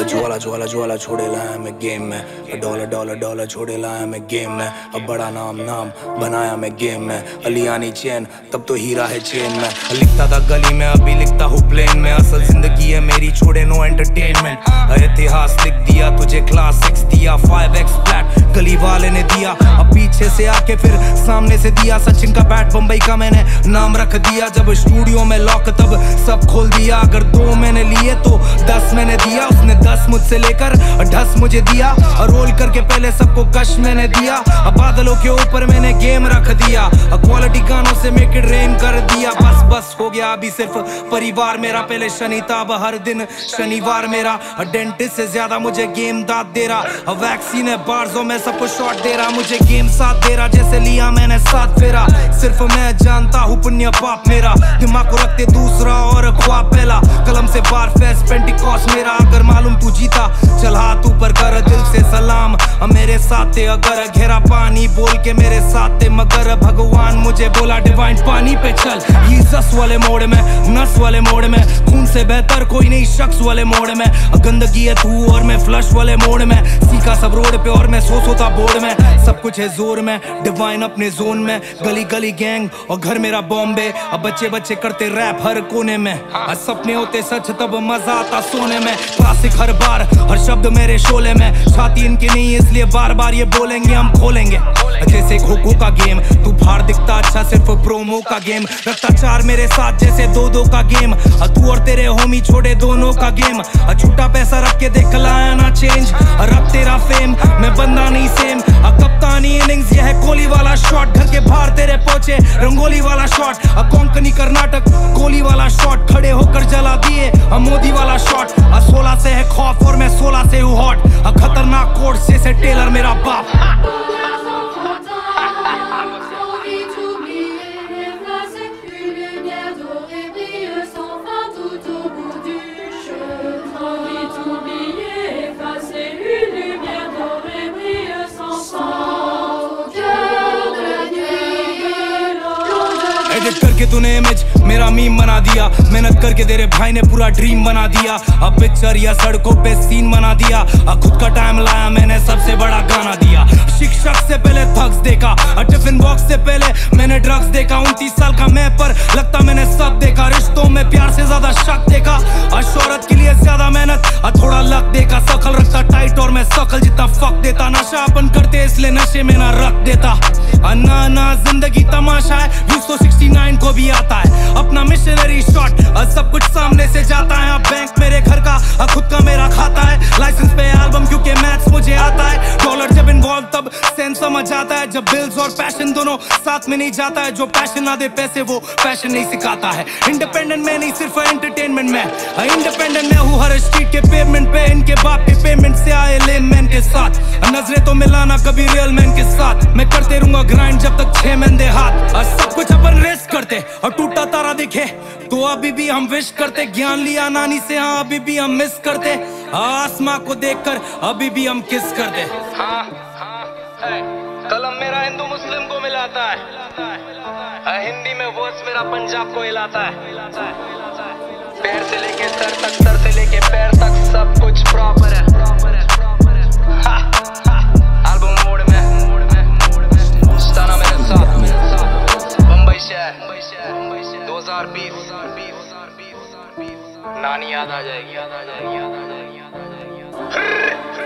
ज्वाला ज्वाला ज्वाला छोड़े लाया मैं गेम में, डॉलर डॉलर डॉलर छोड़े लाया मैं गेम में। अब बड़ा नाम नाम बनाया मैं गेम में, अलियानी चैन तब तो हीरा है चेन में। लिखता था गली में अभी लिखता हूँ प्लेन में, असल जिंदगी है मेरी छोड़े नो एंटरटेनमेंट। इतिहास लिख दिया तुझे क्लास 6 दिया, 5x फ्लैट गली वाले ने दिया। अब पीछे से आके फिर सामने से दिया, सचिन का बैट बम्बई का मैंने नाम रख दिया। जब स्टूडियो में लॉक तब सब खोल दिया, अगर 2 मैंने लिए तो 10 मैंने दिया। उसने 10 मुझसे लेकर 10 मुझे दिया, और रोल करके पहले सबको कश मैंने दिया। अब बादलों के ऊपर मैंने गेम रख दिया, क्वालिटी गानों से मेक इट रेन कर दिया। बस बस हो गया अभी सिर्फ परिवार मेरा, पहले शनिता अब हर दिन शनिवार मेरा। डेंटिस्ट से ज्यादा मुझे गेम दाद दे रहा, वैक्सीन है बार्जों में सबको शॉट दे रहा। मुझे गेम साथ दे रहा जैसे लिया मैंने साथ फेरा। सिर्फ मैं जानता हूँ पुण्य पाप मेरा, दिमाग को रखते दूसरा और ख्वाब पहला। कलम से बार फेस पेंटिकॉस मेरा, अगर मालूम तू जीता चल हाथ ऊपर कर दिल से सलाम। मेरे साथ थे अगर घेरा पानी बोल के मेरे साथ थे, मगर भगवान मुझे बोला डिवाइन पानी पे चल। ये जस वाले मोड़ में, नस वाले मोड़ में, खून से बेहतर कोई नहीं शख्स वाले मोड़ में। गंदगी है तू और मैं फ्लश वाले मोड़ में, सीखा सब रोड पे और मैं सोता बोर्ड में। सब कुछ है जोर में, डिवाइन अपने जोन में, गली गली गैंग और घर मेरा बॉम्बे। अब बच्चे बच्चे करते रैप हर कोने में, सपने होते सच तब मजा आता सोने में। क्लासिक हर बार हर शब्द मेरे शोले में, छाती इनकी नहीं इसलिए बार बार ये बोलेंगे हम खोलेंगे। जैसे खो-खो का गेम तू बाहर दिखता अच्छा सिर्फ प्रोमो का गेम, रखता 4 मेरे साथ जैसे 2-2 का गेम। तू और तेरे होमी छोड़े दोनों का गेम, झूठा पैसा रख के देख लाया ना चेंज। रब तेरा फेम मैं बंदा नहीं सेम, कप्तानी इनिंग्स ये है कोहली वाला शॉट। घर के बाहर तेरे पहुंचे रंगोली वाला शॉट, कोंकणी कर्नाटक कोहली वाला शॉट। खड़े होकर जला दिए मोदी वाला शॉट। 16 से है खौफ और मैं 16 से हूँ हॉट, खतरनाक कोर्ट से टेलर मेरा बाप। एडिट करके तूने इमेज मेरा मीम बना दिया, मेहनत करके तेरे भाई ने पूरा ड्रीम बना दिया। अब पिक्चर या सड़कों पे सीन बना दिया, खुद का टाइम लाया मैंने सबसे बड़ा गाना दिया। शिक्षक से पहले थग्स देखा, टिफिन बॉक्स से पहले मैंने ड्रग्स देखा। 29 साल का मैं पर लगता मैंने सब देखा, रिश्तों में प्यार से ज्यादा शक देखा। शोहरत के लिए ज्यादा मेहनत थोड़ा लक देखा। शकल रखता टाइट और मैं शकल जितना फक देता। नशा अपन करते इसलिए नशे में ना रख देता। ना ना जिंदगी तमाशा है, 269 को भी आता है अपना मिशनरी शॉट। सब कुछ सामने से जाता है, बैंक मेरे घर का खुद का मेरा खाता है। लाइसेंस पे एल्बम क्योंकि मैथ्स मुझे आता है। डॉलर जब इन्वॉल्व तब सेंस समझ आता है, जब बिल्स और पैशन दोनों साथ में नहीं जाता है। जो पैशन ना दे पैसे वो पैशन नहीं सिखाता है। इंडिपेंडेंट में नहीं सिर्फ एंटरटेनमेंट में, इंडिपेंडेंट में हूँ हर स्ट्रीट के पेमेंट पे। इनके बाप के पेमेंट से आए लेन मैन के साथ, नजरें तो मिलाना कभी रियल मैन के साथ। मैं करते रहूंगा ग्राइंड जब तक 6 महीने हाथ। सब कुछ अपन रेस्ट करते और टूटा तारा दिखे तो अभी भी हम विश करते। ज्ञान लिया नानी से हाँ अभी भी हम मिस करते, आसमां को देखकर अभी भी हम किस करते। हाँ कलम मेरा हिंदू मुस्लिम को मिलाता है, हिंदी में वर्ड्स मेरा पंजाब को हिलाता है। पैर से लेके सर तक, सर से लेके पैर तक सब कुछ प्रॉपर है। एल्बम मोड में स्टाना मेरे साथ, बम्बई शहर 2020। नानी याद आ जाएगी, याद आ जाएगी, याद आ जाएगी, याद आ जाएगी।